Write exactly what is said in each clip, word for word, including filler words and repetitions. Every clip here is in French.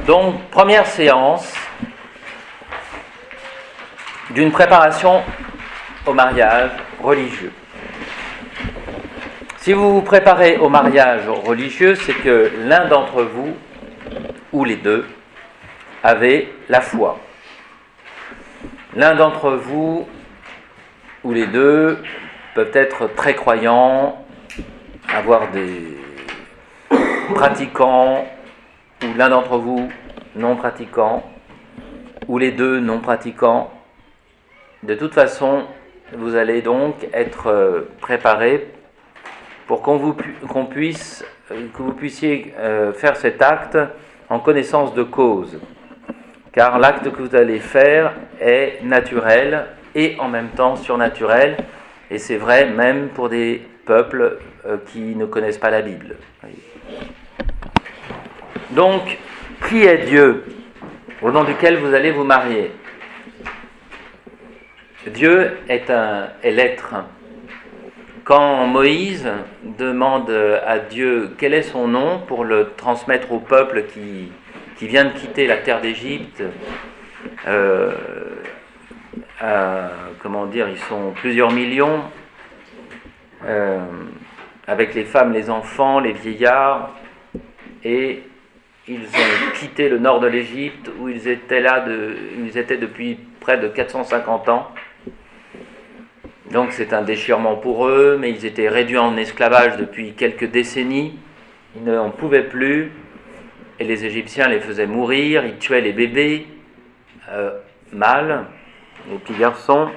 Donc, première séance d'une préparation au mariage religieux. Si vous vous préparez au mariage religieux, c'est que l'un d'entre vous, ou les deux, avez la foi. L'un d'entre vous, ou les deux, peuvent être très croyants, avoir des pratiquants, ou l'un d'entre vous non pratiquant, ou les deux non pratiquants. De toute façon, vous allez donc être préparés pour qu'on vous, qu'on puisse, que vous puissiez faire cet acte en connaissance de cause. Car l'acte que vous allez faire est naturel et en même temps surnaturel. Et c'est vrai même pour des peuples qui ne connaissent pas la Bible. Donc, qui est Dieu au nom duquel vous allez vous marier? Dieu est, un, est l'être. Quand Moïse demande à Dieu quel est son nom pour le transmettre au peuple qui, qui vient de quitter la terre d'Égypte, euh, à, comment dire, ils sont plusieurs millions, euh, avec les femmes, les enfants, les vieillards, et ils ont quitté le nord de l'Égypte où ils étaient là, de, ils étaient depuis près de quatre cent cinquante ans. Donc c'est un déchirement pour eux, mais ils étaient réduits en esclavage depuis quelques décennies. Ils n'en pouvaient plus, et les Égyptiens les faisaient mourir. Ils tuaient les bébés, euh, mâles, les petits garçons.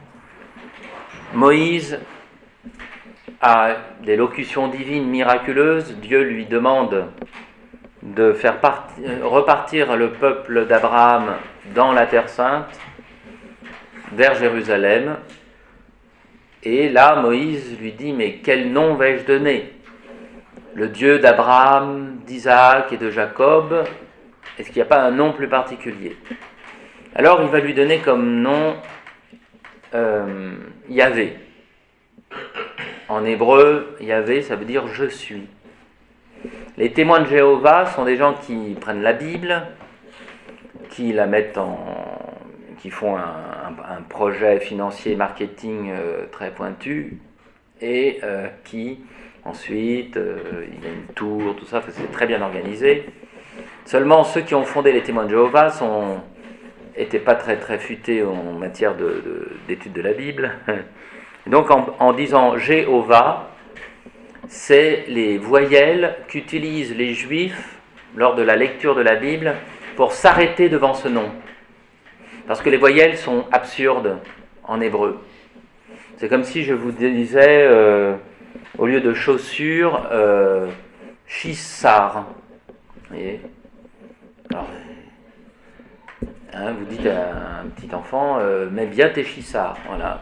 Moïse a des locutions divines miraculeuses. Dieu lui demande de faire partir, repartir le peuple d'Abraham dans la Terre Sainte, vers Jérusalem. Et là, Moïse lui dit, mais quel nom vais-je donner? Le Dieu d'Abraham, d'Isaac et de Jacob, est-ce qu'il n'y a pas un nom plus particulier? Alors, il va lui donner comme nom euh, Yahvé. En hébreu, Yahvé, ça veut dire « je suis ». Les témoins de Jéhovah sont des gens qui prennent la Bible, qui la mettent en... qui font un, un, un projet financier marketing euh, très pointu, et euh, qui, ensuite, euh, il y a une tour, tout ça, c'est très bien organisé. Seulement, ceux qui ont fondé les témoins de Jéhovah sont n'étaient pas très, très futés en matière de, de, d'étude de la Bible. Donc, en, en disant Jéhovah, c'est les voyelles qu'utilisent les Juifs lors de la lecture de la Bible pour s'arrêter devant ce nom. Parce que les voyelles sont absurdes en hébreu. C'est comme si je vous disais, euh, au lieu de chaussures, euh, chissar. Vous voyez? Alors, hein, vous dites à un petit enfant, euh, mets bien tes chissards. Voilà.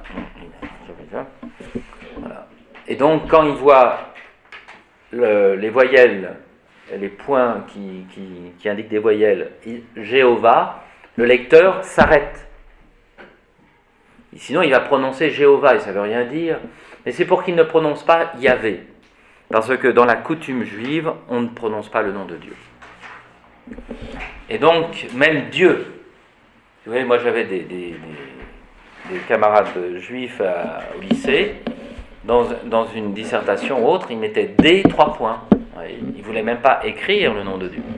Voilà. Et donc, quand il voit le, les voyelles, les points qui, qui, qui indiquent des voyelles, Jéhovah, le lecteur s'arrête. Sinon, il va prononcer Jéhovah, et ça ne veut rien dire. Mais c'est pour qu'il ne prononce pas Yahvé. Parce que dans la coutume juive, on ne prononce pas le nom de Dieu. Et donc, même Dieu. Vous voyez, moi j'avais des, des, des, des camarades juifs à, au lycée. Dans, dans une dissertation ou autre, ils mettaient des trois points. Ils ne voulaient même pas écrire le nom de Dieu.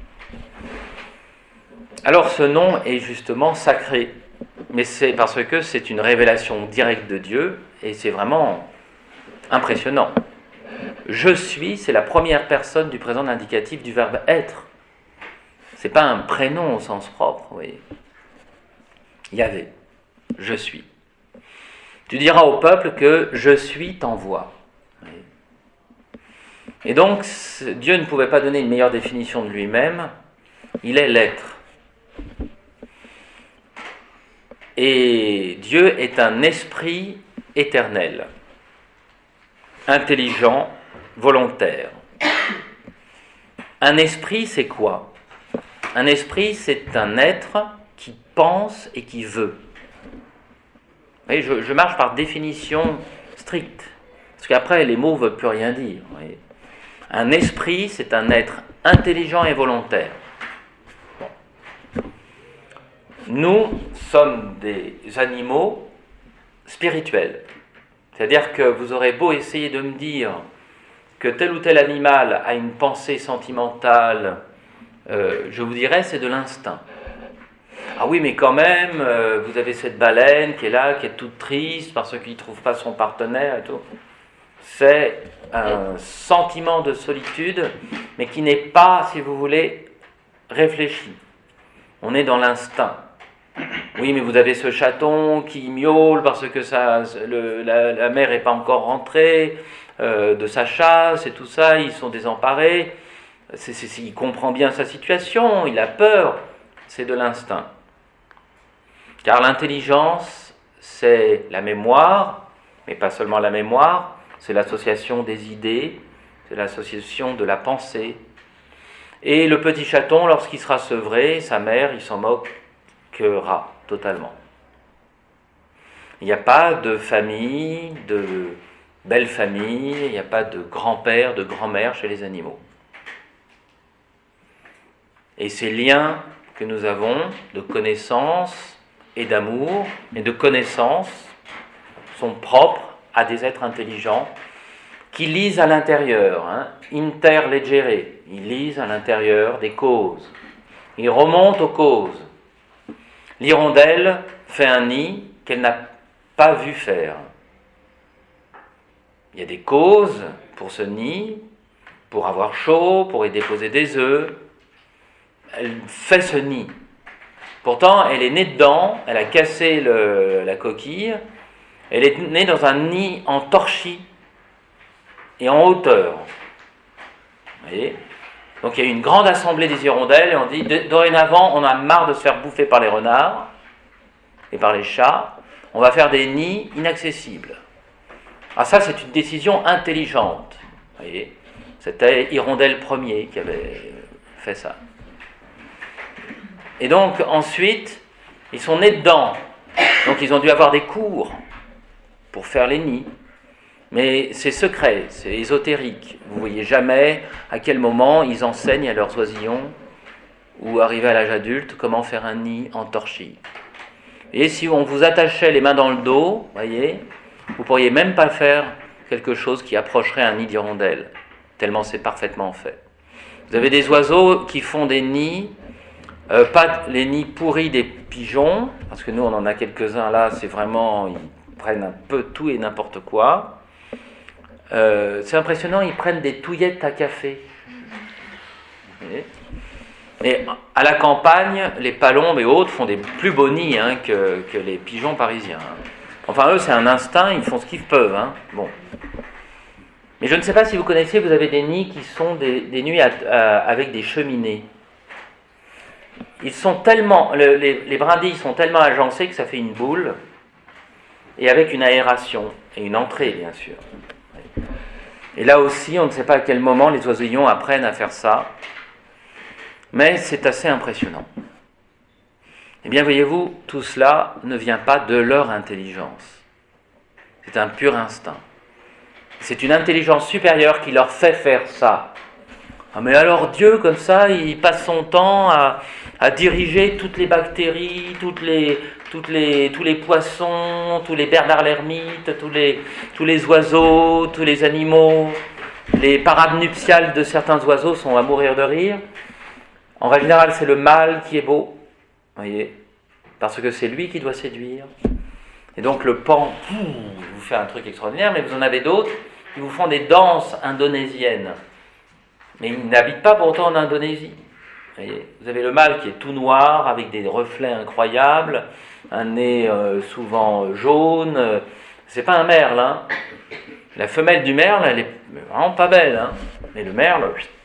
Alors ce nom est justement sacré, mais c'est parce que c'est une révélation directe de Dieu, et c'est vraiment impressionnant. Je suis, c'est la première personne du présent indicatif du verbe être. C'est pas un prénom au sens propre, vous voyez. Yahvé, je suis. Tu diras au peuple que je suis t'envoie. Et donc, Dieu ne pouvait pas donner une meilleure définition de lui-même, il est l'être. Et Dieu est un esprit éternel, intelligent, volontaire. Un esprit, c'est quoi? Un esprit, c'est un être qui pense et qui veut. Vous voyez, je, je marche par définition stricte, parce qu'après, les mots ne veulent plus rien dire. Vous voyez. Un esprit, c'est un être intelligent et volontaire. nous sommes des animaux spirituels. C'est-à-dire que vous aurez beau essayer de me dire que tel ou tel animal a une pensée sentimentale, euh, je vous dirais c'est de l'instinct. Ah oui, mais quand même, euh, vous avez cette baleine qui est là, qui est toute triste parce qu'il ne trouve pas son partenaire et tout. C'est un sentiment de solitude, mais qui n'est pas, si vous voulez, réfléchi. On est dans l'instinct. Oui, mais vous avez ce chaton qui miaule parce que ça, le, la, la mère n'est pas encore rentrée euh, de sa chasse et tout ça, ils sont désemparés. C'est, c'est, il comprend bien sa situation, il a peur. C'est de l'instinct. Car l'intelligence, c'est la mémoire, mais pas seulement la mémoire, c'est l'association des idées, c'est l'association de la pensée. Et le petit chaton, lorsqu'il sera sevré, sa mère, il s'en moquera totalement. Il n'y a pas de famille, de belle famille, il n'y a pas de grand-père, de grand-mère chez les animaux. Et ces liens que nous avons de connaissance et d'amour et de connaissance sont propres à des êtres intelligents qui lisent à l'intérieur, hein, interlegere, ils lisent à l'intérieur des causes, ils remontent aux causes. L'hirondelle fait un nid qu'elle n'a pas vu faire. Il y a des causes pour ce nid, pour avoir chaud, pour y déposer des œufs. Elle fait ce nid. Pourtant, elle est née dedans, elle a cassé le, la coquille, elle est née dans un nid en torchis et en hauteur. Vous voyez ? Donc il y a eu une grande assemblée des hirondelles et on dit, dorénavant, on a marre de se faire bouffer par les renards et par les chats, on va faire des nids inaccessibles. Ah ça, c'est une décision intelligente. Vous voyez ? C'était Hirondelle premier qui avait fait ça. Et donc, ensuite, ils sont nés dedans. Donc, ils ont dû avoir des cours pour faire les nids. Mais c'est secret, c'est ésotérique. Vous ne voyez jamais à quel moment ils enseignent à leurs oisillons ou arrivés à l'âge adulte comment faire un nid en torchis. Et si on vous attachait les mains dans le dos, voyez, vous ne pourriez même pas faire quelque chose qui approcherait un nid d'hirondelle, tellement c'est parfaitement fait. Vous avez des oiseaux qui font des nids, Euh, pas les nids pourris des pigeons, parce que nous on en a quelques-uns là, c'est vraiment, ils prennent un peu tout et n'importe quoi. Euh, c'est impressionnant, ils prennent des touillettes à café. Et à la campagne, les palombes et autres font des plus beaux nids hein, que, que les pigeons parisiens. Enfin eux c'est un instinct, ils font ce qu'ils peuvent. Hein. Bon. Mais je ne sais pas si vous connaissez, vous avez des nids qui sont des, des nids à, à, avec des cheminées. Ils sont tellement, le, les, les brindilles sont tellement agencées que ça fait une boule, et avec une aération, et une entrée bien sûr. Et là aussi, on ne sait pas à quel moment les oisillons apprennent à faire ça, mais c'est assez impressionnant. Eh bien, voyez-vous, tout cela ne vient pas de leur intelligence. C'est un pur instinct. C'est une intelligence supérieure qui leur fait faire ça. Ah mais alors Dieu, comme ça, il passe son temps à, à diriger toutes les bactéries, toutes les, toutes les, tous les poissons, tous les bernards l'ermite, tous les, tous les oiseaux, tous les animaux. Les parades nuptiales de certains oiseaux sont à mourir de rire. En règle générale, c'est le mâle qui est beau, voyez, parce que c'est lui qui doit séduire. Et donc le pan, il vous fait un truc extraordinaire, mais vous en avez d'autres qui vous font des danses indonésiennes. Mais ils n'habitent pas pourtant en Indonésie. Vous voyez, vous avez le mâle qui est tout noir, avec des reflets incroyables, un nez euh, souvent jaune. Euh, c'est pas un merle. Hein. La femelle du merle, elle est vraiment pas belle. Hein. Mais le merle,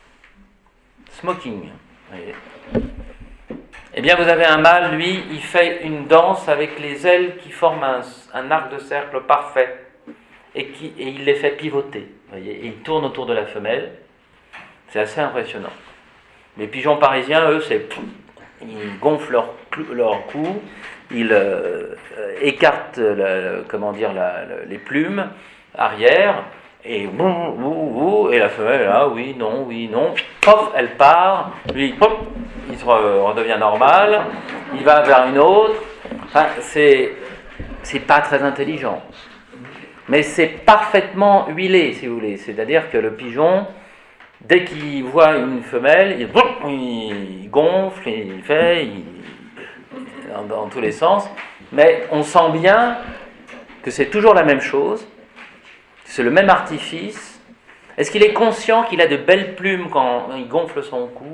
smoking. Vous voyez. Eh bien, vous avez un mâle, lui, il fait une danse avec les ailes qui forment un, un arc de cercle parfait. Et, qui, et il les fait pivoter. Vous voyez, et il tourne autour de la femelle. C'est assez impressionnant. Les pigeons parisiens, eux, c'est ils gonflent leur, leur cou, ils euh, écartent la, comment dire, la, la, les plumes arrière, et boum, boum, boum, et la femelle, là, oui, non, oui, non, pof, elle part, lui, pop, il se redevient normal, il va vers une autre. Enfin, c'est, c'est pas très intelligent. Mais c'est parfaitement huilé, si vous voulez. C'est-à-dire que le pigeon, dès qu'il voit une femelle, il, il gonfle, il fait, il, dans, dans tous les sens. Mais on sent bien que c'est toujours la même chose, c'est le même artifice. Est-ce qu'il est conscient qu'il a de belles plumes quand il gonfle son cou ?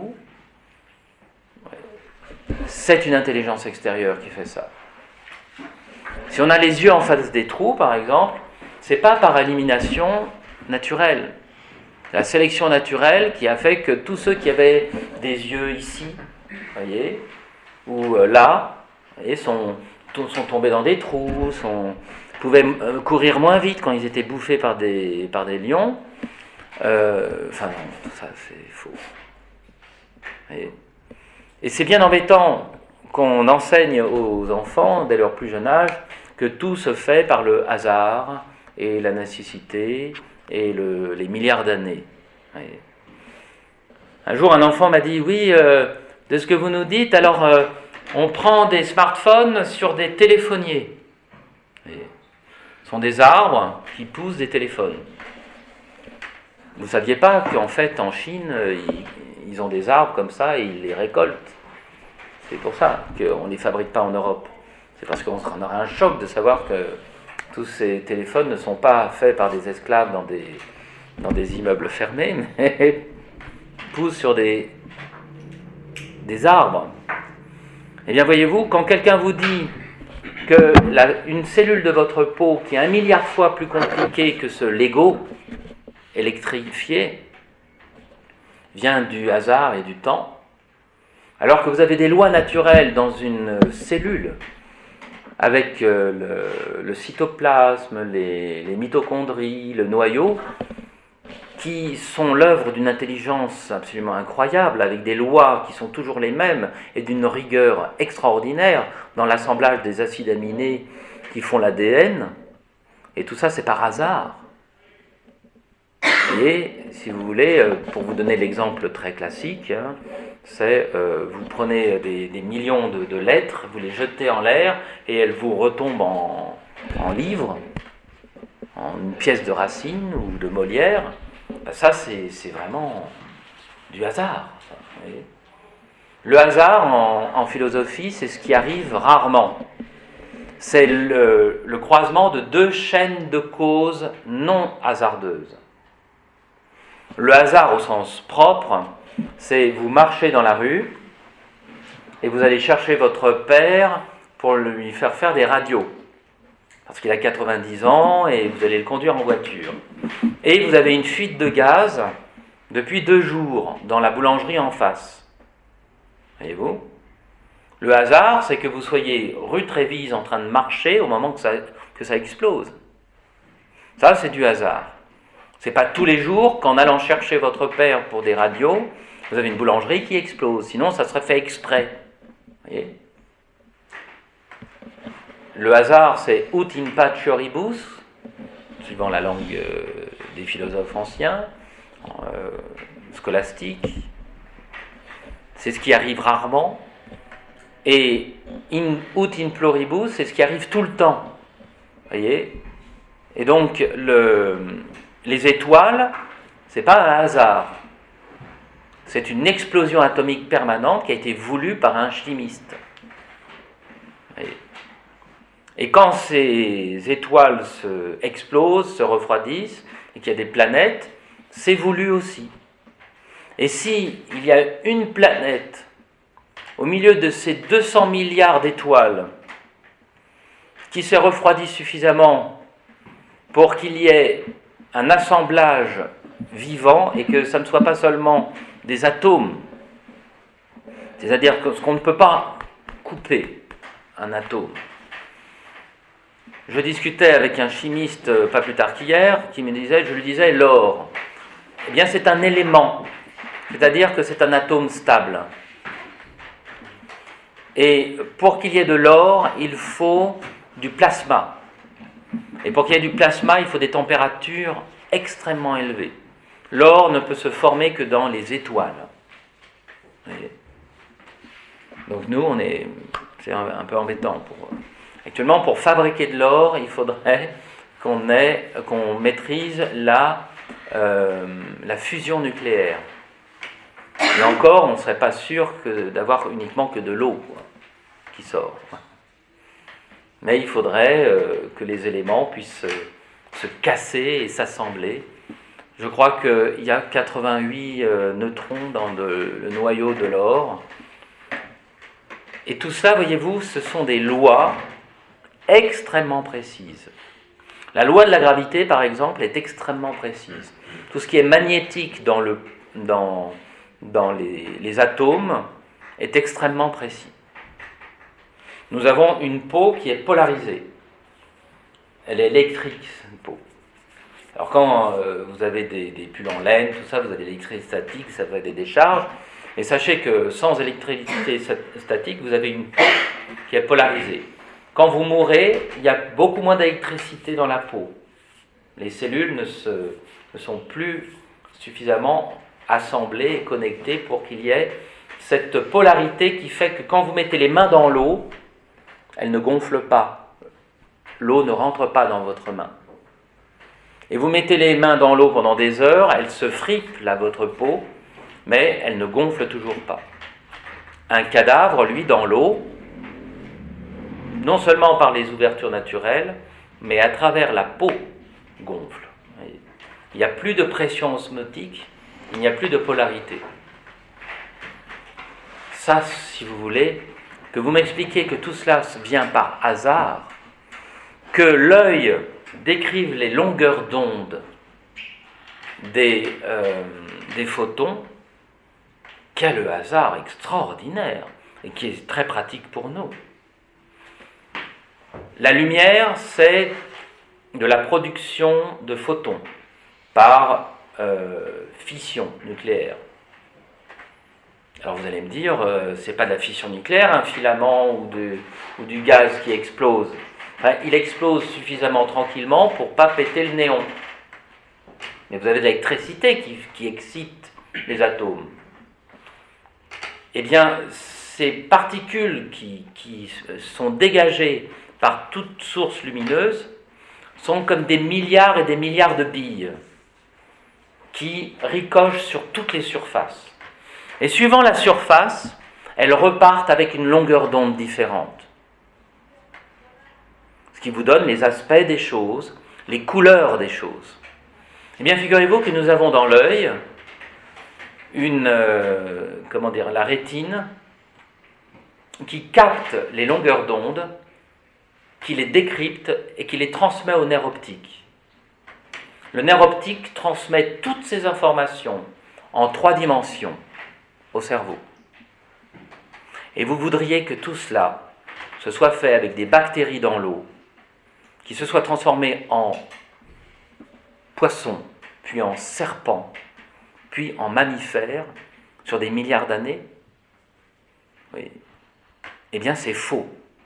C'est une intelligence extérieure qui fait ça. Si on a les yeux en face des trous, par exemple, c'est pas par élimination naturelle. C'est la sélection naturelle qui a fait que tous ceux qui avaient des yeux ici, voyez, ou là, voyez, sont, sont tombés dans des trous, sont, pouvaient courir moins vite quand ils étaient bouffés par des, par des lions. Euh, enfin, non, ça c'est faux. Voyez. Et c'est bien embêtant qu'on enseigne aux enfants, dès leur plus jeune âge, que tout se fait par le hasard et la nécessité et le, les milliards d'années. Voyez. Un jour, un enfant m'a dit, oui, euh, de ce que vous nous dites, alors euh, on prend des smartphones sur des téléphoniers. Voyez. Ce sont des arbres qui poussent des téléphones. Vous ne saviez pas qu'en fait, en Chine, ils, ils ont des arbres comme ça et ils les récoltent. C'est pour ça qu'on ne les fabrique pas en Europe. C'est parce qu'on aurait un choc de savoir que tous ces téléphones ne sont pas faits par des esclaves dans des, dans des immeubles fermés, mais poussent sur des, des arbres. Eh bien, voyez-vous, quand quelqu'un vous dit que la, une cellule de votre peau qui est un milliard de fois plus compliquée que ce Lego électrifié vient du hasard et du temps, alors que vous avez des lois naturelles dans une cellule avec le, le cytoplasme, les, les mitochondries, le noyau, qui sont l'œuvre d'une intelligence absolument incroyable, avec des lois qui sont toujours les mêmes et d'une rigueur extraordinaire dans l'assemblage des acides aminés qui font l'A D N, et tout ça c'est par hasard. Et si vous voulez, pour vous donner l'exemple très classique, hein, c'est euh, vous prenez des, des millions de, de lettres, vous les jetez en l'air et elles vous retombent en, en livres, en une pièce de Racine ou de Molière. Ben ça, c'est, c'est vraiment du hasard. Ça, vous voyez. Le hasard en, en philosophie, c'est ce qui arrive rarement. C'est le, le croisement de deux chaînes de causes non hasardeuses. Le hasard au sens propre, c'est vous marchez dans la rue et vous allez chercher votre père pour lui faire faire des radios. Parce qu'il a quatre-vingt-dix ans et vous allez le conduire en voiture. Et vous avez une fuite de gaz depuis deux jours dans la boulangerie en face. Voyez-vous ? Le hasard, c'est que vous soyez rue Trévise en train de marcher au moment que ça, que ça explose. Ça, c'est du hasard. C'est pas tous les jours qu'en allant chercher votre père pour des radios, vous avez une boulangerie qui explose. Sinon, ça serait fait exprès. Voyez ? Le hasard, c'est ut in pacioribus, suivant la langue euh, des philosophes anciens, euh, scolastiques. C'est ce qui arrive rarement. Et in, ut in pluribus, c'est ce qui arrive tout le temps. Voyez ? Et donc, le, les étoiles, c'est pas un hasard. C'est une explosion atomique permanente qui a été voulue par un chimiste. Voyez ? Et quand ces étoiles se explosent, se refroidissent, et qu'il y a des planètes, c'est voulu aussi. Et si il y a une planète au milieu de ces deux cents milliards d'étoiles qui s'est refroidie suffisamment pour qu'il y ait un assemblage vivant et que ça ne soit pas seulement des atomes, c'est-à-dire que ce qu'on ne peut pas couper, un atome. Je discutais avec un chimiste pas plus tard qu'hier qui me disait, je lui disais, l'or, eh bien c'est un élément, c'est-à-dire que c'est un atome stable. Et pour qu'il y ait de l'or, il faut du plasma. Et pour qu'il y ait du plasma, il faut des températures extrêmement élevées. L'or ne peut se former que dans les étoiles. Donc nous, on est C'est un, un peu embêtant. Pour, actuellement, pour fabriquer de l'or, il faudrait qu'on ait, qu'on maîtrise la, euh, la fusion nucléaire. Et encore, on ne serait pas sûr que, d'avoir uniquement que de l'eau quoi, qui sort. Mais il faudrait euh, que les éléments puissent euh, se casser et s'assembler. Je crois qu'il y a quatre-vingt-huit euh, neutrons dans de, le noyau de l'or. Et tout ça, voyez-vous, ce sont des lois extrêmement précises. La loi de la gravité, par exemple, est extrêmement précise. Tout ce qui est magnétique dans, le, dans, dans les, les atomes est extrêmement précis. Nous avons une peau qui est polarisée. Elle est électrique, cette peau. Alors quand euh, vous avez des, des pulls en laine, tout ça, vous avez l'électricité statique, ça va être des décharges. Et sachez que sans électricité statique, vous avez une peau qui est polarisée. Quand vous mourrez, il y a beaucoup moins d'électricité dans la peau. Les cellules ne, se, ne sont plus suffisamment assemblées et connectées pour qu'il y ait cette polarité qui fait que quand vous mettez les mains dans l'eau, elles ne gonflent pas. L'eau ne rentre pas dans votre main. Et vous mettez les mains dans l'eau pendant des heures, elles se fripent, là, votre peau, mais elles ne gonflent toujours pas. Un cadavre, lui, dans l'eau, non seulement par les ouvertures naturelles, mais à travers la peau, gonfle. Il n'y a plus de pression osmotique, il n'y a plus de polarité. Ça, si vous voulez, que vous m'expliquez que tout cela vient par hasard, que l'œil décrive les longueurs d'onde des, euh, des photons, quel hasard extraordinaire et qui est très pratique pour nous. La lumière, c'est de la production de photons par euh, fission nucléaire. Alors vous allez me dire, euh, c'est pas de la fission nucléaire, un filament ou, de, ou du gaz qui explose. Enfin, il explose suffisamment tranquillement pour ne pas péter le néon. Mais vous avez de l'électricité qui, qui excite les atomes. Eh bien, ces particules qui, qui sont dégagées par toute source lumineuse sont comme des milliards et des milliards de billes qui ricochent sur toutes les surfaces. Et suivant la surface, elles repartent avec une longueur d'onde différente. Ce qui vous donne les aspects des choses, les couleurs des choses. Eh bien, figurez-vous que nous avons dans l'œil une, euh, comment dire, la rétine qui capte les longueurs d'onde, qui les décrypte et qui les transmet au nerf optique. Le nerf optique transmet toutes ces informations en trois dimensions au cerveau. Et vous voudriez que tout cela se soit fait avec des bactéries dans l'eau, qui se soient transformées en poissons, puis en serpents, puis en mammifères, sur des milliards d'années? Oui. Eh bien, c'est faux.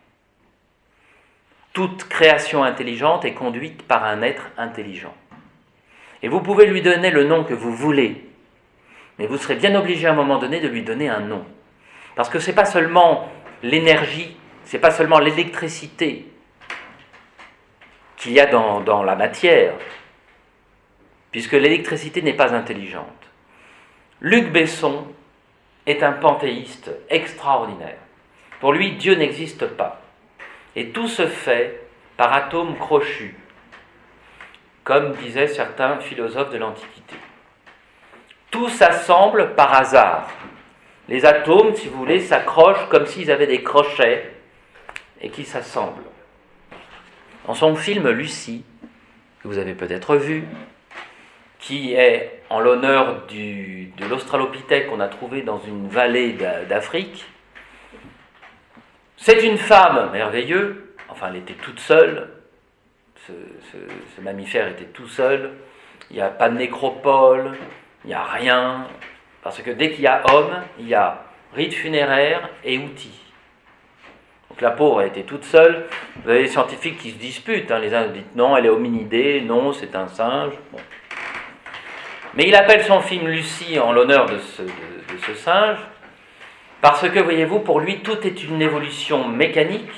Toute création intelligente est conduite par un être intelligent. Et vous pouvez lui donner le nom que vous voulez, mais vous serez bien obligé à un moment donné de lui donner un nom. Parce que ce n'est pas seulement l'énergie, ce n'est pas seulement l'électricité qu'il y a dans, dans la matière, puisque l'électricité n'est pas intelligente. Luc Besson est un panthéiste extraordinaire. Pour lui, Dieu n'existe pas. Et tout se fait par atomes crochus, comme disaient certains philosophes de l'Antiquité. Tout s'assemble par hasard. Les atomes, si vous voulez, s'accrochent comme s'ils avaient des crochets et qui s'assemblent. Dans son film Lucie, que vous avez peut-être vu, qui est en l'honneur du, de l'Australopithèque qu'on a trouvé dans une vallée d'Afrique, c'est une femme merveilleuse, enfin elle était toute seule, ce, ce, ce mammifère était tout seul, il n'y a pas de nécropole, il n'y a rien, parce que dès qu'il y a homme, il y a rite funéraire et outils. Donc la pauvre, elle était toute seule. Vous avez les scientifiques qui se disputent, hein. Les uns disent non, elle est hominidée, non, c'est un singe. Bon. Mais il appelle son film Lucie en l'honneur de ce, de, de ce singe, Parce que, voyez-vous, pour lui, tout est une évolution mécanique,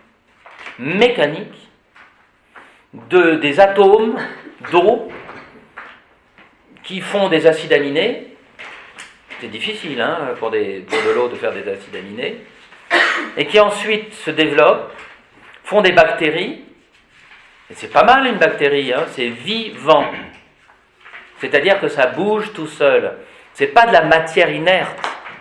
mécanique, de, des atomes d'eau qui font des acides aminés. C'est difficile hein, pour, des, pour de l'eau de faire des acides aminés. Et qui ensuite se développent, font des bactéries. Et c'est pas mal une bactérie, hein, c'est vivant. C'est-à-dire que ça bouge tout seul. C'est pas de la matière inerte.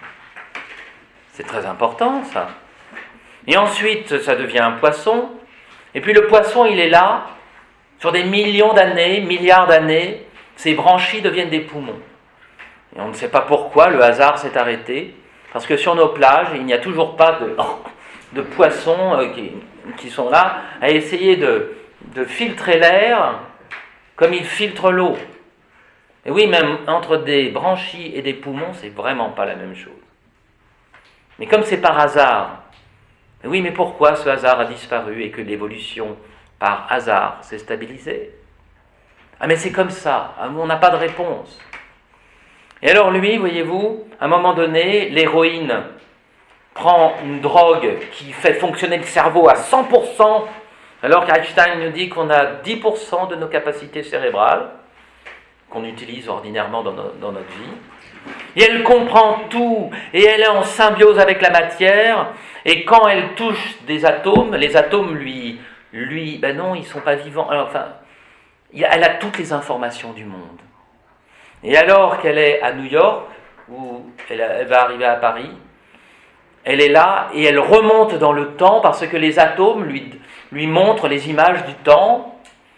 C'est très important ça. Et ensuite, ça devient un poisson. Et puis le poisson, il est là, sur des millions d'années, milliards d'années, ses branchies deviennent des poumons. Et on ne sait pas pourquoi, le hasard s'est arrêté, parce que sur nos plages, il n'y a toujours pas de, de poissons euh, qui, qui sont là à essayer de, de filtrer l'air comme ils filtrent l'eau. Et oui, même entre des branchies et des poumons, c'est vraiment pas la même chose. Mais comme c'est par hasard, oui, mais pourquoi ce hasard a disparu et que l'évolution par hasard s'est stabilisée? Ah, mais c'est comme ça, on n'a pas de réponse. Et alors lui, voyez-vous, à un moment donné, l'héroïne prend une drogue qui fait fonctionner le cerveau à cent pour cent, alors qu'Einstein nous dit qu'on a dix pour cent de nos capacités cérébrales, qu'on utilise ordinairement dans, no, dans notre vie. Et elle comprend tout, et elle est en symbiose avec la matière, et quand elle touche des atomes, les atomes lui... lui ben non, ils ne sont pas vivants. Alors, enfin, elle a toutes les informations du monde. Et alors qu'elle est à New York, où elle, elle va arriver à Paris, elle est là et elle remonte dans le temps parce que les atomes lui, lui montrent les images du temps,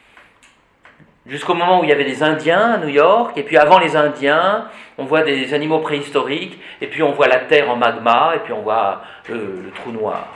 jusqu'au moment où il y avait des Indiens à New York, et puis avant les Indiens, on voit des animaux préhistoriques, et puis on voit la Terre en magma, et puis on voit le, le trou noir.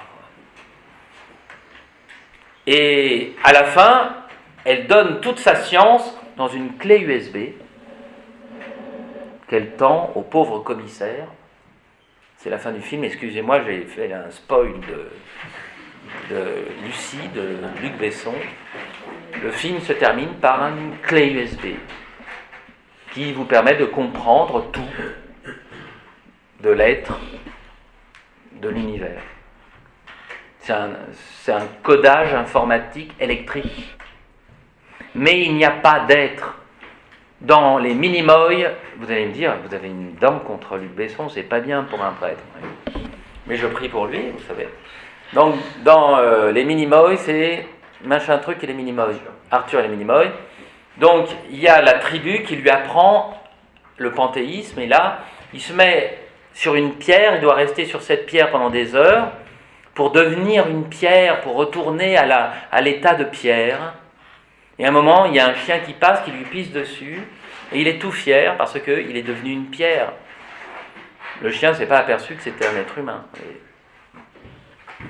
Et à la fin, elle donne toute sa science dans une clé U S B qu'elle tend au pauvre commissaire. C'est la fin du film, excusez-moi, j'ai fait un spoil de, de Lucie, de Luc Besson. Le film se termine par une clé U S B qui vous permet de comprendre tout de l'être, de l'univers. C'est un, c'est un codage informatique électrique. Mais il n'y a pas d'être. Dans les Minimoy, vous allez me dire, vous avez une dent contre Luc Besson, c'est pas bien pour un prêtre. Mais je prie pour lui, vous savez. Donc, dans euh, les Minimoy, c'est machin truc et les Minimoy. Arthur et les Minimoy. Donc, il y a la tribu qui lui apprend le panthéisme, et là, il se met sur une pierre, il doit rester sur cette pierre pendant des heures, pour devenir une pierre, pour retourner à, la, à l'état de pierre. Et à un moment, il y a un chien qui passe, qui lui pisse dessus, et il est tout fier parce qu'il est devenu une pierre. Le chien ne s'est pas aperçu que c'était un être humain. Et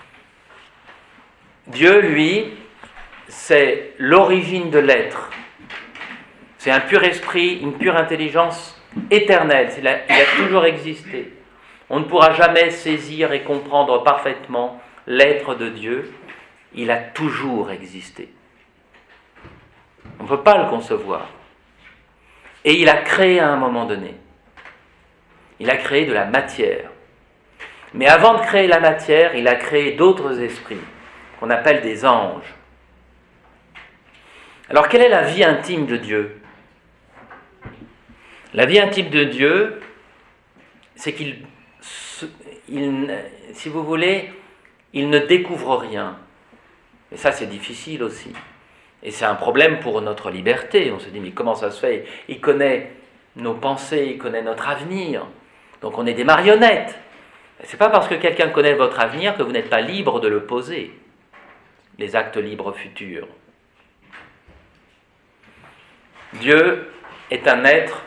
Dieu, lui, c'est l'origine de l'être. C'est un pur esprit, une pure intelligence éternelle. Il a, il a toujours existé. On ne pourra jamais saisir et comprendre parfaitement l'être de Dieu. Il a toujours existé. On ne peut pas le concevoir. Et il a créé à un moment donné. Il a créé de la matière. Mais avant de créer la matière, il a créé d'autres esprits, qu'on appelle des anges. Alors, quelle est la vie intime de Dieu? La vie intime de Dieu, c'est qu'il, il, si vous voulez, il ne découvre rien. Et ça, c'est difficile aussi. Et c'est un problème pour notre liberté. On se dit, mais comment ça se fait? Il connaît nos pensées, il connaît notre avenir. Donc on est des marionnettes. Ce n'est pas parce que quelqu'un connaît votre avenir que vous n'êtes pas libre de le poser. Les actes libres futurs. Dieu est un être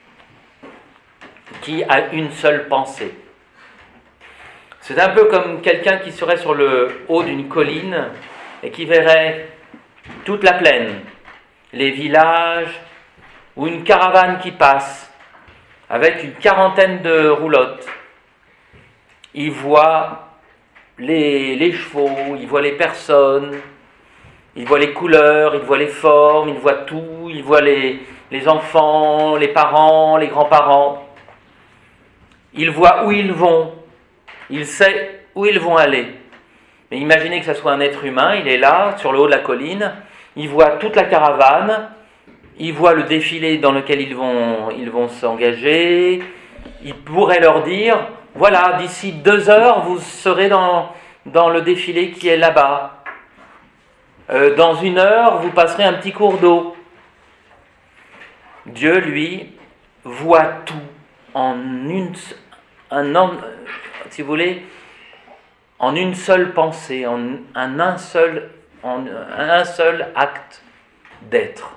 qui a une seule pensée. C'est un peu comme quelqu'un qui serait sur le haut d'une colline et qui verrait toute la plaine, les villages, ou une caravane qui passe, avec une quarantaine de roulottes. Il voit les, les chevaux, il voit les personnes, il voit les couleurs, il voit les formes, il voit tout, il voit les, les enfants, les parents, les grands-parents. Il voit où ils vont, Il sait où ils vont aller. Mais imaginez que ce soit un être humain, il est là, sur le haut de la colline, il voit toute la caravane, il voit le défilé dans lequel ils vont, ils vont s'engager, il pourrait leur dire, voilà, d'ici deux heures, vous serez dans, dans le défilé qui est là-bas. Euh, dans une heure, vous passerez un petit cours d'eau. Dieu, lui, voit tout en une, un, en, si vous voulez, en une seule pensée, en un, un, seul, en un seul acte d'être.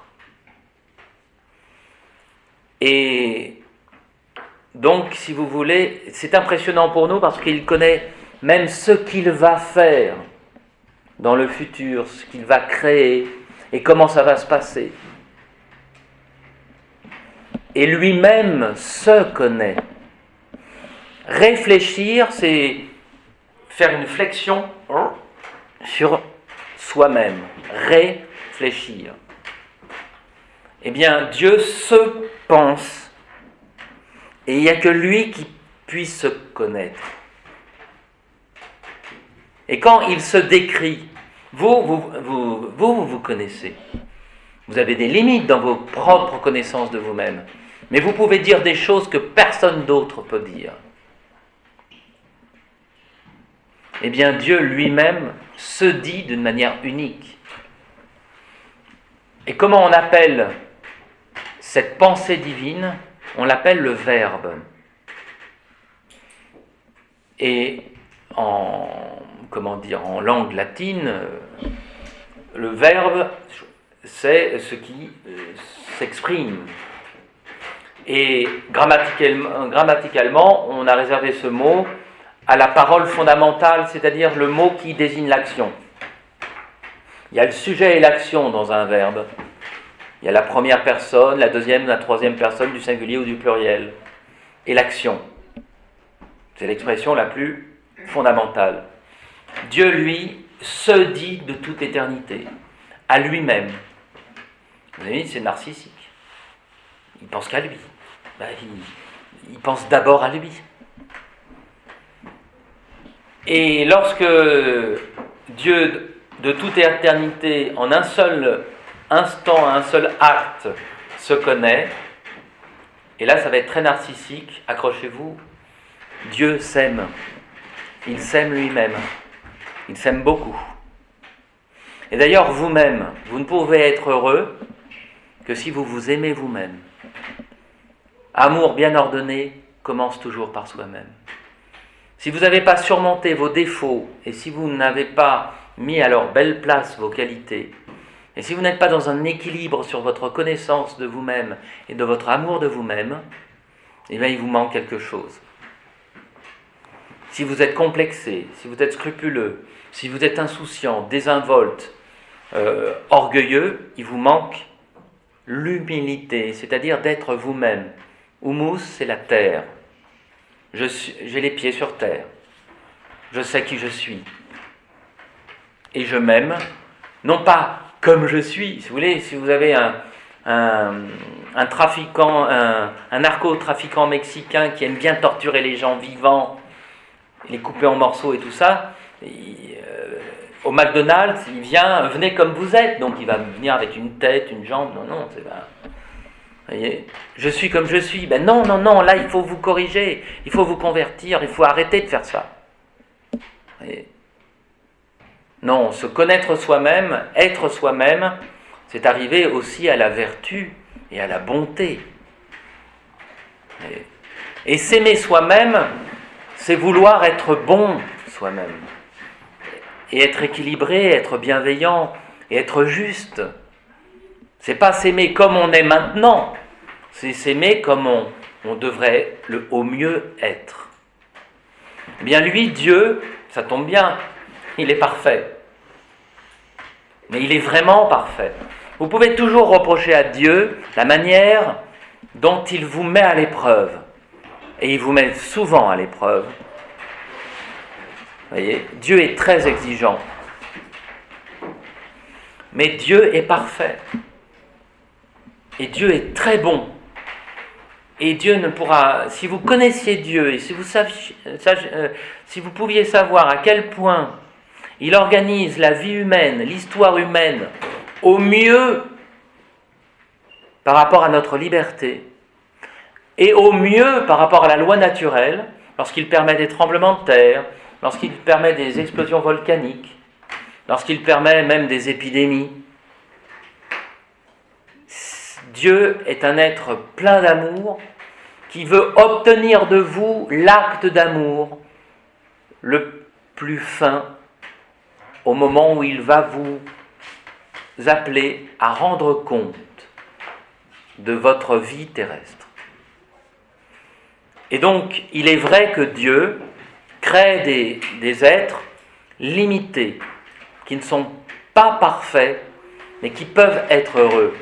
Et donc, si vous voulez, c'est impressionnant pour nous parce qu'il connaît même ce qu'il va faire dans le futur, ce qu'il va créer et comment ça va se passer. Et lui-même se connaît. Réfléchir, c'est faire une flexion sur soi-même. Réfléchir. Eh bien, Dieu se pense. Et il n'y a que lui qui puisse se connaître. Et quand il se décrit, vous, vous, vous, vous, vous, vous connaissez. Vous avez des limites dans vos propres connaissances de vous-même. Mais vous pouvez dire des choses que personne d'autre peut dire. Eh bien, Dieu lui-même se dit d'une manière unique. Et comment on appelle cette pensée divine ? On l'appelle le Verbe. Et en, comment dire, en langue latine, le Verbe, c'est ce qui s'exprime. Et grammaticalement, grammaticalement, on a réservé ce mot à la parole fondamentale, c'est-à-dire le mot qui désigne l'action. Il y a le sujet et l'action dans un verbe. Il y a la première personne, la deuxième, la troisième personne du singulier ou du pluriel. Et l'action. C'est l'expression la plus fondamentale. Dieu, lui, se dit de toute éternité, à lui-même. Vous avez dit, c'est narcissique. Il pense qu'à lui. Ben, il, il pense d'abord à lui. Et lorsque Dieu, de toute éternité, en un seul instant, un seul acte, se connaît, et là ça va être très narcissique, accrochez-vous, Dieu s'aime. Il s'aime lui-même. Il s'aime beaucoup. Et d'ailleurs, vous-même, vous ne pouvez être heureux que si vous vous aimez vous-même. Amour bien ordonné commence toujours par soi-même. Si vous n'avez pas surmonté vos défauts, et si vous n'avez pas mis à leur belle place vos qualités, et si vous n'êtes pas dans un équilibre sur votre connaissance de vous-même et de votre amour de vous-même, eh bien il vous manque quelque chose. Si vous êtes complexé, si vous êtes scrupuleux, si vous êtes insouciant, désinvolte, euh, orgueilleux, il vous manque l'humilité, c'est-à-dire d'être vous-même. Humus, c'est la terre. Je suis, j'ai les pieds sur terre. Je sais qui je suis. Et je m'aime, non pas comme je suis. Si vous voulez, si vous avez un, un, un trafiquant, un, un narcotrafiquant mexicain qui aime bien torturer les gens vivants, les couper en morceaux et tout ça, il, euh, au McDonald's, il vient, venez comme vous êtes. Donc il va venir avec une tête, une jambe. Non, non, c'est pas... Voyez, je suis comme je suis. Ben non, non, non, là il faut vous corriger, il faut vous convertir, il faut arrêter de faire ça. Voyez. Non, se connaître soi-même, être soi-même, c'est arriver aussi à la vertu et à la bonté. Voyez. Et s'aimer soi-même, c'est vouloir être bon soi-même. Et être équilibré, être bienveillant, et être juste. C'est pas s'aimer comme on est maintenant, c'est s'aimer comme on, on devrait le, au mieux être. Eh bien lui, Dieu, ça tombe bien, il est parfait. Mais il est vraiment parfait. Vous pouvez toujours reprocher à Dieu la manière dont il vous met à l'épreuve. Et il vous met souvent à l'épreuve. Vous voyez, Dieu est très exigeant. Mais Dieu est parfait. Et Dieu est très bon. Et Dieu ne pourra, si vous connaissiez Dieu et si vous, saviez, euh, si vous pouviez savoir à quel point il organise la vie humaine, l'histoire humaine, au mieux par rapport à notre liberté, et au mieux par rapport à la loi naturelle, lorsqu'il permet des tremblements de terre, lorsqu'il permet des explosions volcaniques, lorsqu'il permet même des épidémies. Dieu est un être plein d'amour qui veut obtenir de vous l'acte d'amour le plus fin au moment où il va vous appeler à rendre compte de votre vie terrestre. Et donc, il est vrai que Dieu crée des, des êtres limités, qui ne sont pas parfaits, mais qui peuvent être heureux.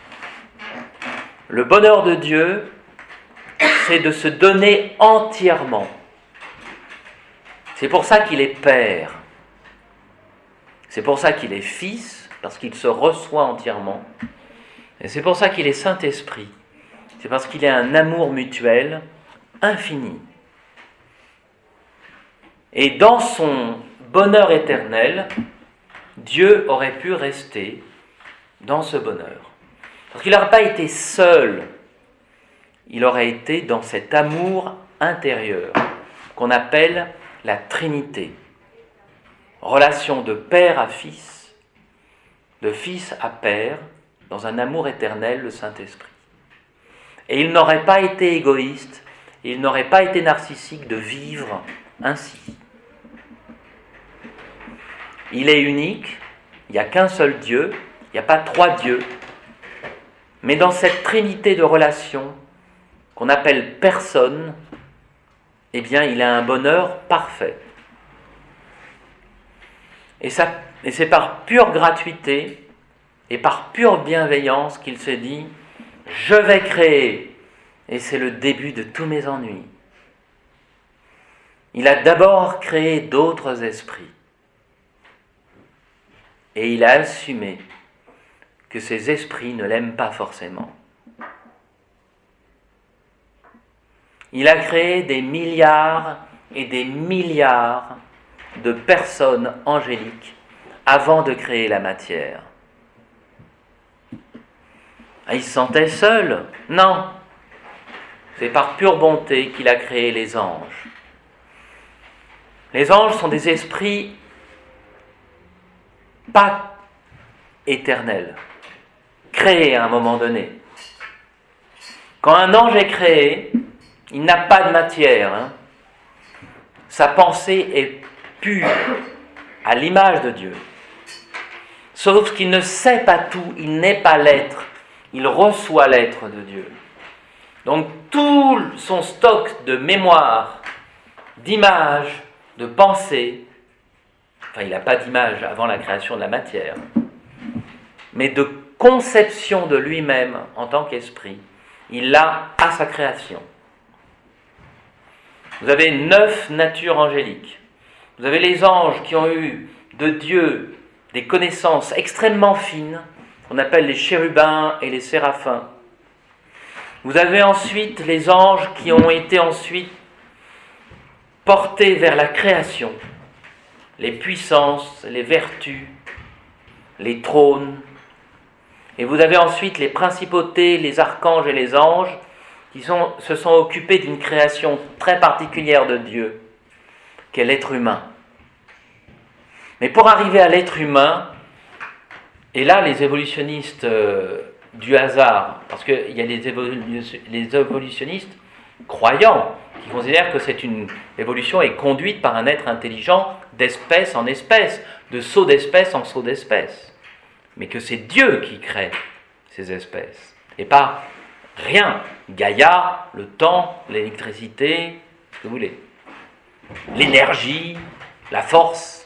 Le bonheur de Dieu, c'est de se donner entièrement. C'est pour ça qu'il est Père. C'est pour ça qu'il est Fils, parce qu'il se reçoit entièrement. Et c'est pour ça qu'il est Saint-Esprit. C'est parce qu'il est un amour mutuel infini. Et dans son bonheur éternel, Dieu aurait pu rester dans ce bonheur. Parce qu'il n'aurait pas été seul. Il aurait été dans cet amour intérieur qu'on appelle la Trinité. Relation de père à fils, de fils à père, dans un amour éternel, le Saint-Esprit. Et il n'aurait pas été égoïste, il n'aurait pas été narcissique de vivre ainsi. Il est unique, il n'y a qu'un seul Dieu, il n'y a pas trois dieux, mais dans cette trinité de relations qu'on appelle personne, eh bien, il a un bonheur parfait. Et, ça, et c'est par pure gratuité et par pure bienveillance qu'il se dit « Je vais créer » et c'est le début de tous mes ennuis. Il a d'abord créé d'autres esprits et il a assumé que ces esprits ne l'aiment pas forcément. Il a créé des milliards et des milliards de personnes angéliques avant de créer la matière. Il se sentait seul? Non. C'est par pure bonté qu'il a créé les anges. Les anges sont des esprits pas éternels, créés à un moment donné. Quand un ange est créé, il n'a pas de matière. Hein. Sa pensée est pure, à l'image de Dieu. Sauf qu'il ne sait pas tout, il n'est pas l'être, il reçoit l'être de Dieu. Donc tout son stock de mémoire, d'images, de pensées, enfin il n'a pas d'image avant la création de la matière, mais de conception de lui-même en tant qu'esprit, il l'a à sa création. Vous avez neuf natures angéliques. Vous avez les anges qui ont eu de Dieu des connaissances extrêmement fines, qu'on appelle les chérubins et les séraphins. Vous avez ensuite les anges qui ont été ensuite portés vers la création, les puissances, les vertus, les trônes. Et vous avez ensuite les principautés, les archanges et les anges qui sont, se sont occupés d'une création très particulière de Dieu, qu'est l'être humain. Mais pour arriver à l'être humain, et là les évolutionnistes euh, du hasard, parce qu'il y a les, évolu- les évolutionnistes croyants qui considèrent que c'est une évolution est conduite par un être intelligent d'espèce en espèce, de saut d'espèce en saut d'espèce, mais que c'est Dieu qui crée ces espèces, et pas rien. Gaïa, le temps, l'électricité, ce que vous voulez, l'énergie, la force.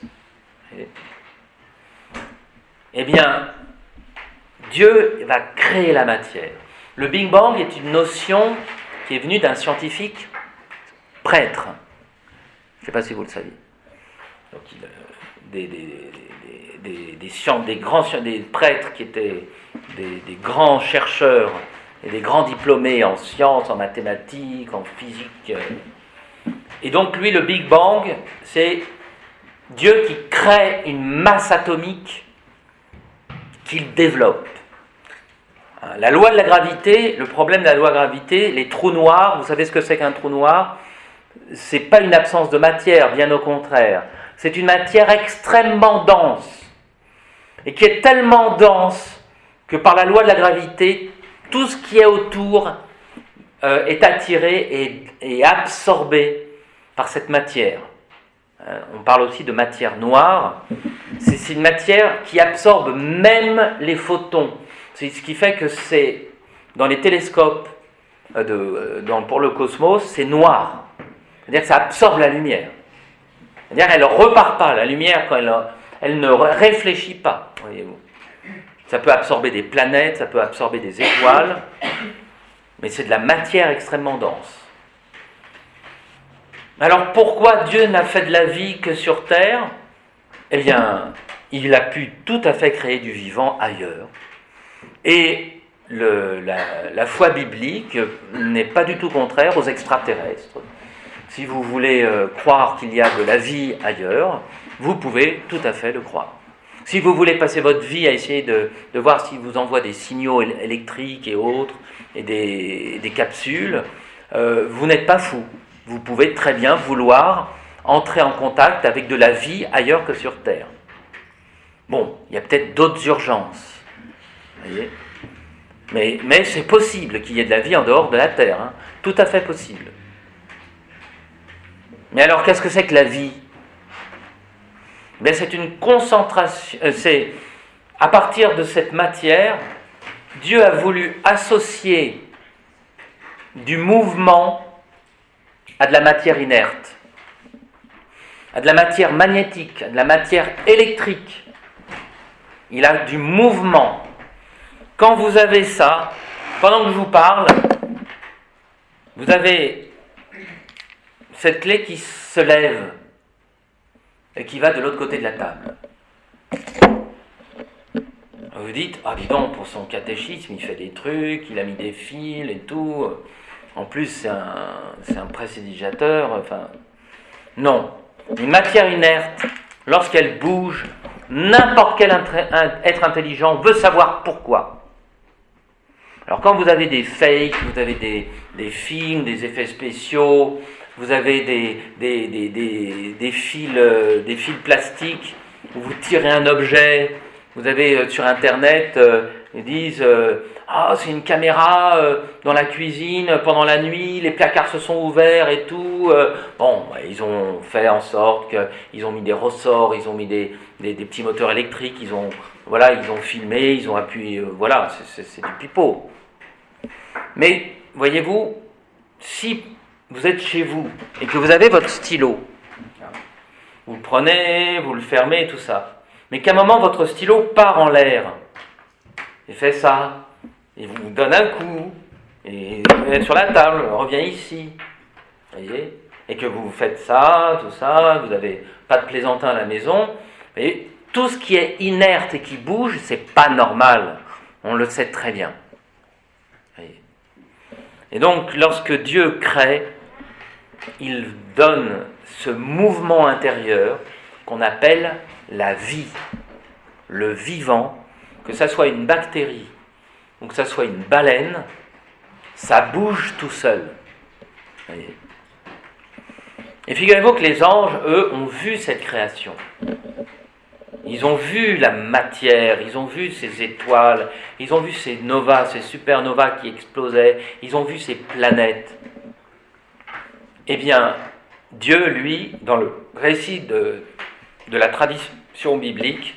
Eh bien, Dieu va créer la matière. Le Big Bang est une notion qui est venue d'un scientifique prêtre. Je ne sais pas si vous le saviez. Donc, il, des, des, des, des, des, des, des grands des prêtres qui étaient des, des grands chercheurs et des grands diplômés en sciences, en mathématiques, en physique. Et donc lui, le Big Bang, c'est Dieu qui crée une masse atomique qu'il développe. La loi de la gravité, le problème de la loi de la gravité, les trous noirs, vous savez ce que c'est qu'un trou noir ? C'est pas une absence de matière, bien au contraire. C'est une matière extrêmement dense, et qui est tellement dense que par la loi de la gravité, tout ce qui est autour euh, est attiré et, et absorbé par cette matière. Euh, on parle aussi de matière noire. C'est, c'est une matière qui absorbe même les photons. C'est ce qui fait que c'est, dans les télescopes euh, de, euh, dans, pour le cosmos, c'est noir. C'est-à-dire que ça absorbe la lumière. C'est-à-dire qu'elle ne repart pas. La lumière, quand elle, elle ne réfléchit pas, voyez-vous. Ça peut absorber des planètes, ça peut absorber des étoiles, mais c'est de la matière extrêmement dense. Alors pourquoi Dieu n'a fait de la vie que sur Terre ? Eh bien, il a pu tout à fait créer du vivant ailleurs. Et le, la, la foi biblique n'est pas du tout contraire aux extraterrestres. Si vous voulez euh, croire qu'il y a de la vie ailleurs, vous pouvez tout à fait le croire. Si vous voulez passer votre vie à essayer de, de voir s'il vous envoie des signaux électriques et autres, et des, des capsules, euh, vous n'êtes pas fou. Vous pouvez très bien vouloir entrer en contact avec de la vie ailleurs que sur Terre. Bon, il y a peut-être d'autres urgences. Vous voyez ? Mais, mais c'est possible qu'il y ait de la vie en dehors de la Terre. Hein. Tout à fait possible. Mais alors, qu'est-ce que c'est que la vie ? Ben, c'est une concentration. Euh, c'est à partir de cette matière, Dieu a voulu associer du mouvement à de la matière inerte, à de la matière magnétique, à de la matière électrique. Il a du mouvement. Quand vous avez ça, pendant que je vous parle, vous avez cette clé qui se lève et qui va de l'autre côté de la table. Vous dites, ah dis donc, pour son catéchisme, il fait des trucs, il a mis des fils et tout. En plus, c'est un, c'est un prestidigitateur. Enfin, non. Une matière inerte, lorsqu'elle bouge, n'importe quel être intelligent veut savoir pourquoi. Alors quand vous avez des fakes, vous avez des, des films, des effets spéciaux, vous avez des, des, des, des, des, fils, euh, des fils plastiques où vous tirez un objet, vous avez euh, sur Internet, euh, ils disent euh, « Ah, c'est une caméra euh, dans la cuisine pendant la nuit, les placards se sont ouverts et tout. Euh, » Bon, bah, ils ont fait en sorte qu'ils ont mis des ressorts, ils ont mis des, des, des petits moteurs électriques, ils ont, voilà, ils ont filmé, ils ont appuyé, euh, voilà, c'est, c'est, c'est du pipeau. Mais, voyez-vous, si vous êtes chez vous et que vous avez votre stylo, vous le prenez, vous le fermez, tout ça, mais qu'à un moment votre stylo part en l'air, et fait ça, et vous donne un coup, et vous êtes sur la table, revient ici, voyez, et que vous faites ça, tout ça, vous n'avez pas de plaisantin à la maison, et tout ce qui est inerte et qui bouge, c'est pas normal, on le sait très bien. Voyez. Et donc, lorsque Dieu crée, il donne ce mouvement intérieur qu'on appelle la vie, le vivant, que ça soit une bactérie ou que ça soit une baleine, ça bouge tout seul. Voyez. Et figurez-vous que les anges, eux, ont vu cette création. Ils ont vu la matière, ils ont vu ces étoiles, ils ont vu ces novas, ces supernovas qui explosaient, ils ont vu ces planètes. Eh bien, Dieu, lui, dans le récit de, de la tradition biblique,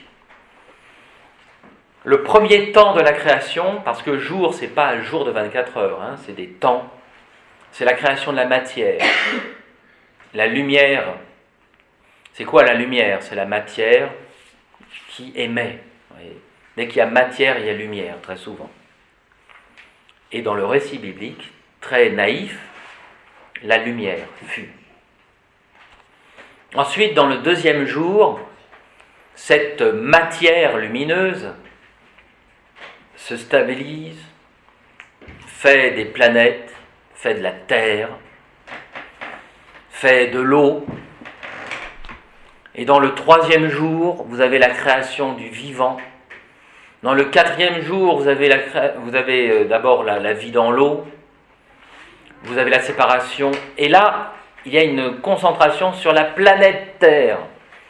le premier temps de la création, parce que jour, c'est pas un jour de vingt-quatre heures, hein, c'est des temps, c'est la création de la matière. La lumière, c'est quoi la lumière ? C'est la matière qui émet. Voyez. Dès qu'il y a matière, il y a lumière, très souvent. Et dans le récit biblique, très naïf, la lumière fut. Ensuite, dans le deuxième jour, cette matière lumineuse se stabilise, fait des planètes, fait de la terre, fait de l'eau. Et dans le troisième jour, vous avez la création du vivant. Dans le quatrième jour, vous avez, la, vous avez euh, d'abord la, la vie dans l'eau. Vous avez la séparation. Et là, il y a une concentration sur la planète Terre.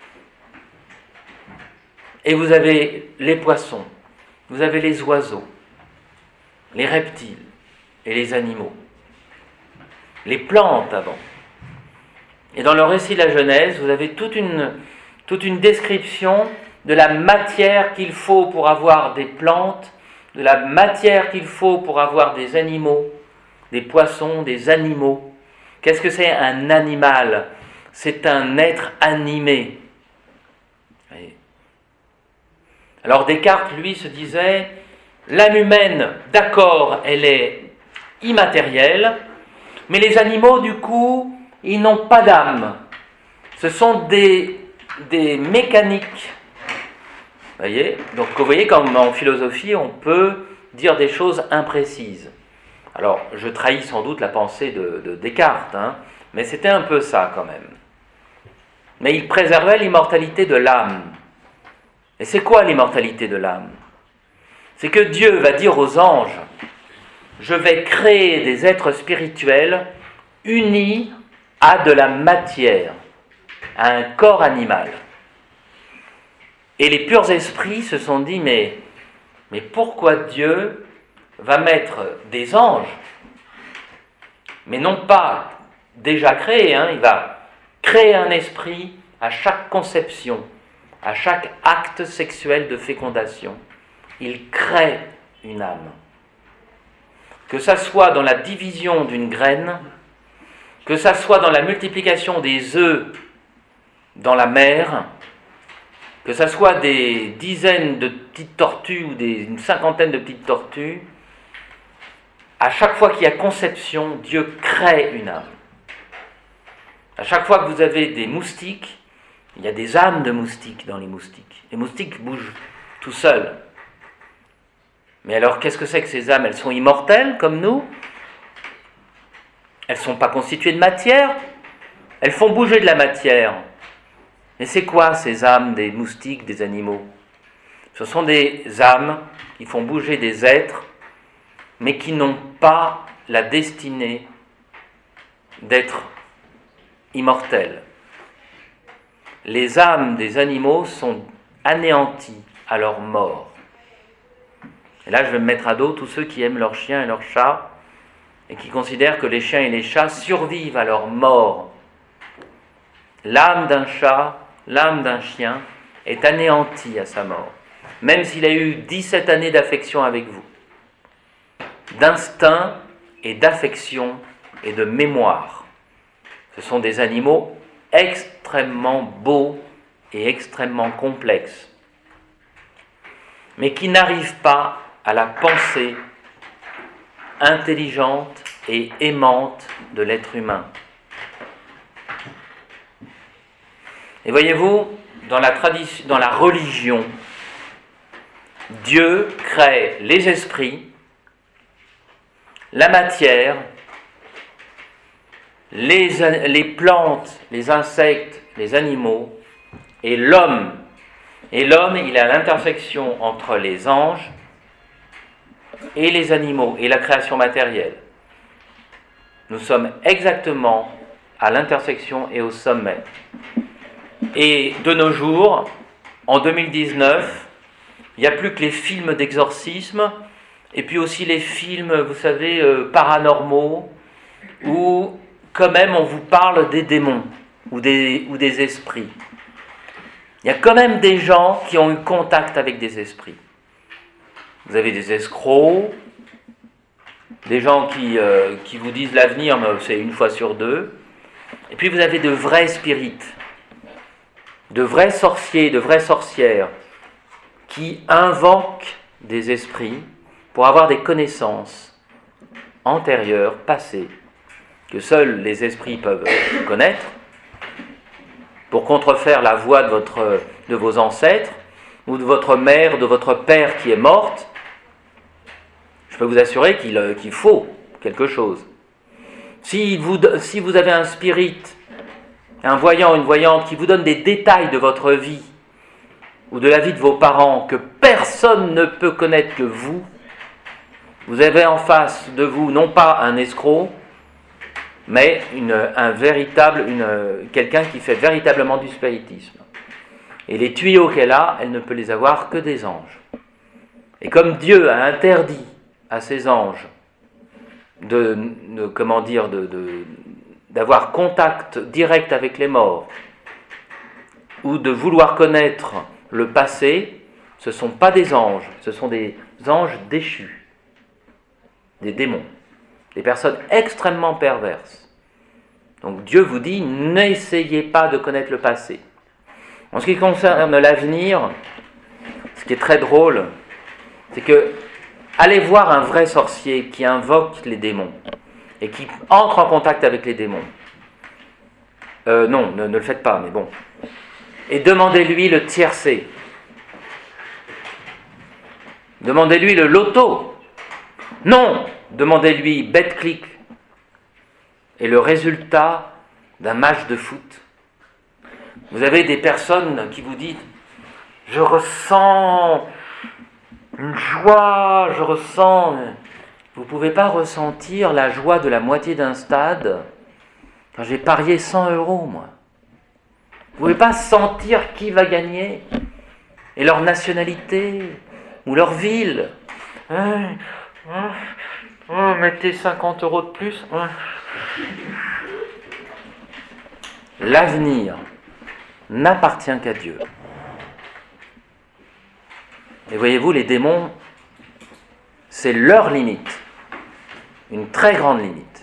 Et vous avez les poissons, vous avez les oiseaux, les reptiles et les animaux, les plantes avant. Et dans le récit de la Genèse, vous avez toute une, toute une description de la matière qu'il faut pour avoir des plantes, de la matière qu'il faut pour avoir des animaux, des poissons, des animaux. Qu'est-ce que c'est un animal? C'est un être animé. Alors Descartes, lui, se disait, l'âme humaine, d'accord, elle est immatérielle, mais les animaux, du coup, ils n'ont pas d'âme. Ce sont des, des mécaniques. Vous voyez? Donc vous voyez, comme en philosophie, on peut dire des choses imprécises. Alors, je trahis sans doute la pensée de, de Descartes, hein, mais c'était un peu ça quand même. Mais il préservait l'immortalité de l'âme. Et c'est quoi l'immortalité de l'âme? C'est que Dieu va dire aux anges, je vais créer des êtres spirituels unis à de la matière, à un corps animal. Et les purs esprits se sont dit, mais, mais pourquoi Dieu va mettre des anges, mais non pas déjà créés, hein, il va créer un esprit à chaque conception, à chaque acte sexuel de fécondation. Il crée une âme. Que ça soit dans la division d'une graine, que ça soit dans la multiplication des œufs dans la mer, que ça soit des dizaines de petites tortues ou des, une cinquantaine de petites tortues, à chaque fois qu'il y a conception, Dieu crée une âme. À chaque fois que vous avez des moustiques, il y a des âmes de moustiques dans les moustiques. Les moustiques bougent tout seuls. Mais alors, qu'est-ce que c'est que ces âmes? Elles sont immortelles, comme nous? Elles ne sont pas constituées de matière? Elles font bouger de la matière. Mais c'est quoi ces âmes des moustiques, des animaux? Ce sont des âmes qui font bouger des êtres, mais qui n'ont pas la destinée d'être immortels. Les âmes des animaux sont anéanties à leur mort. Et là, je vais me mettre à dos tous ceux qui aiment leurs chiens et leurs chats et qui considèrent que les chiens et les chats survivent à leur mort. L'âme d'un chat, l'âme d'un chien est anéantie à sa mort, même s'il a eu dix-sept années d'affection avec vous, d'instinct et d'affection et de mémoire. Ce sont des animaux extrêmement beaux et extrêmement complexes, mais qui n'arrivent pas à la pensée intelligente et aimante de l'être humain. Et voyez-vous, dans la tradition, dans la religion, Dieu crée les esprits, la matière, les, les plantes, les insectes, les animaux, et l'homme. Et l'homme, il est à l'intersection entre les anges et les animaux, et la création matérielle. Nous sommes exactement à l'intersection et au sommet. Et de nos jours, en deux mille dix-neuf, il n'y a plus que les films d'exorcisme, et puis aussi les films, vous savez, euh, paranormaux, où quand même on vous parle des démons ou des, ou des esprits. Il y a quand même des gens qui ont eu contact avec des esprits. Vous avez des escrocs, des gens qui, euh, qui vous disent l'avenir, mais c'est une fois sur deux. Et puis vous avez de vrais spirites, de vrais sorciers, de vraies sorcières, qui invoquent des esprits pour avoir des connaissances antérieures, passées, que seuls les esprits peuvent connaître, pour contrefaire la voix de, votre, de vos ancêtres, ou de votre mère, de votre père qui est morte. Je je peux vous assurer qu'il, euh, qu'il faut quelque chose. Si vous, si vous avez un spirit, un voyant, une voyante qui vous donne des détails de votre vie ou de la vie de vos parents que personne ne peut connaître que vous, vous avez en face de vous non pas un escroc, mais une, un véritable, une, quelqu'un qui fait véritablement du spiritisme. Et les tuyaux qu'elle a, elle ne peut les avoir que des anges. Et comme Dieu a interdit à ses anges de, de comment dire, de, de, d'avoir contact direct avec les morts ou de vouloir connaître le passé, ce ne sont pas des anges, ce sont des anges déchus, des démons, des personnes extrêmement perverses. Donc Dieu vous dit, n'essayez pas de connaître le passé. En ce qui concerne l'avenir, ce qui est très drôle, c'est que allez voir un vrai sorcier qui invoque les démons et qui entre en contact avec les démons. Euh, non, ne, ne le faites pas, mais bon. Et demandez-lui le tiercé. Demandez-lui le loto. Non, demandez-lui bet-click. Et le résultat d'un match de foot. Vous avez des personnes qui vous disent « Je ressens une joie, je ressens... » Vous ne pouvez pas ressentir la joie de la moitié d'un stade quand j'ai parié cent euros, moi. Vous ne pouvez pas sentir qui va gagner et leur nationalité ou leur ville. Hein, hein, oh, mettez cinquante euros de plus. Hein. L'avenir n'appartient qu'à Dieu. Et voyez-vous, les démons, c'est leur limite, une très grande limite.